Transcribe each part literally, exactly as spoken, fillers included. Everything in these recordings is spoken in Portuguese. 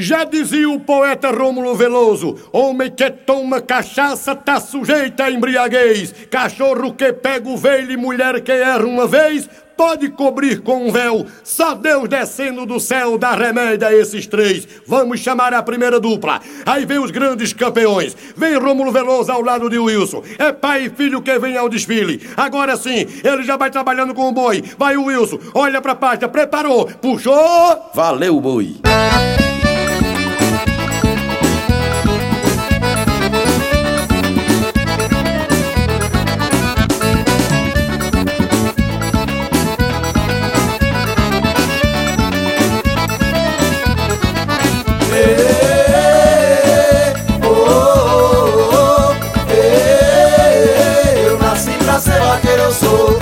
Já dizia o poeta Rômulo Veloso: homem que toma cachaça tá sujeito a embriaguez. Cachorro que pega o veio e mulher que erra uma vez pode cobrir com um véu. Só Deus descendo do céu dá remédio a esses três. Vamos chamar a primeira dupla. Aí vem os grandes campeões. Vem Rômulo Veloso ao lado de Wilson. É pai e filho que vem ao desfile. Agora sim, ele já vai trabalhando com o boi. Vai o Wilson, olha pra pasta, preparou, puxou. Valeu, boi. Eu nasci pra ser vaqueiro, eu sou.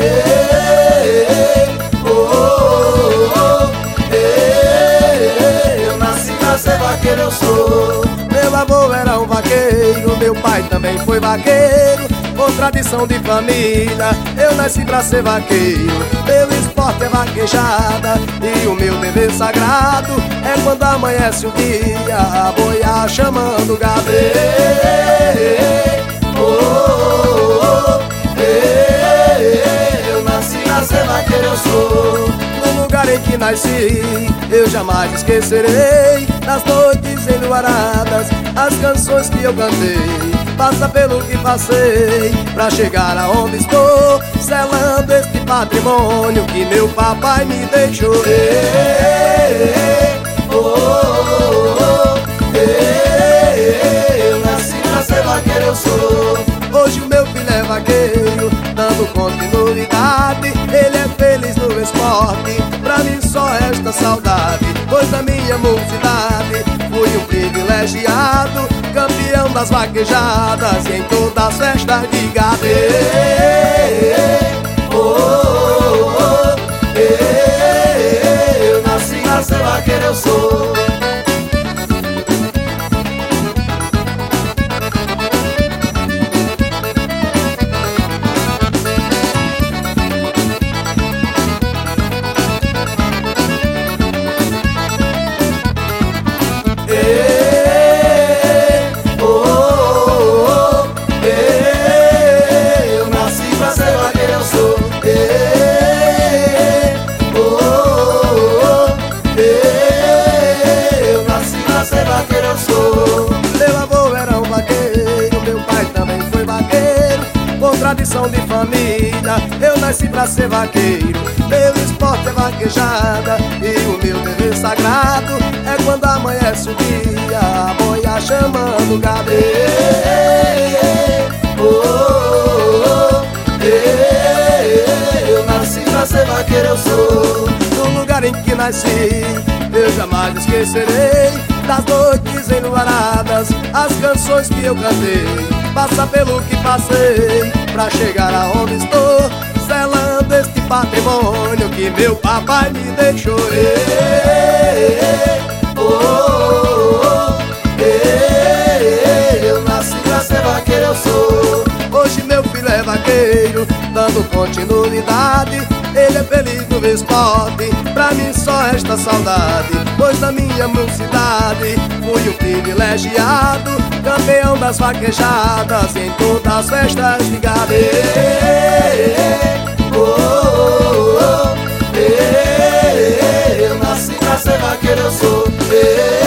Eu nasci pra ser vaqueiro, eu sou. Meu avô era um vaqueiro, meu pai também foi vaqueiro. Por tradição de família, eu nasci pra ser vaqueiro. Meu esporte é vaquejada e o meu dever sagrado é quando amanhece o dia, a boiar chamando o gado. Eu nasci pra ser vaqueiro, eu sou. No lugar em que nasci, eu jamais esquecerei das noites enluaradas, as canções que eu cantei. Passa pelo que passei pra chegar aonde estou, selando este patrimônio que meu papai me deixou. Eu nasci pra ser vaqueiro, eu sou. Hoje o meu filho é vaqueiro, dando continuidade. Ele é feliz no esporte, pra mim só resta saudade. Pois na minha mocidade fui um privilegiado, campeão das vaquejadas e em todas as festas de gado. Eu nasci pra ser vaqueiro, eu sou. Eu nasci pra ser vaqueiro, eu sou. Eu nasci pra ser vaqueiro, eu sou. Meu avô era um vaqueiro, meu pai também foi vaqueiro. Por tradição de família, eu nasci pra ser vaqueiro. Meu esporte é vaquejada e o meu dever sagrado é quando amanhece o dia, a boia chamando o gado. Eu nasci pra ser vaqueiro, eu sou. No lugar em que nasci, eu jamais esquecerei das noites enluaradas, as canções que eu cantei. Passa pelo que passei pra chegar aonde estou, selando este patrimônio que meu papai me deixou. Eu nasci pra ser vaqueiro, eu sou. Hoje meu filho é vaqueiro, dando continuidade. Ele é feliz no esporte, pra mim só resta saudade. Pois na minha mocidade fui um privilegiado, campeão das vaquejadas em todas as festas de gado. Eu nasci pra ser vaqueiro, eu sou.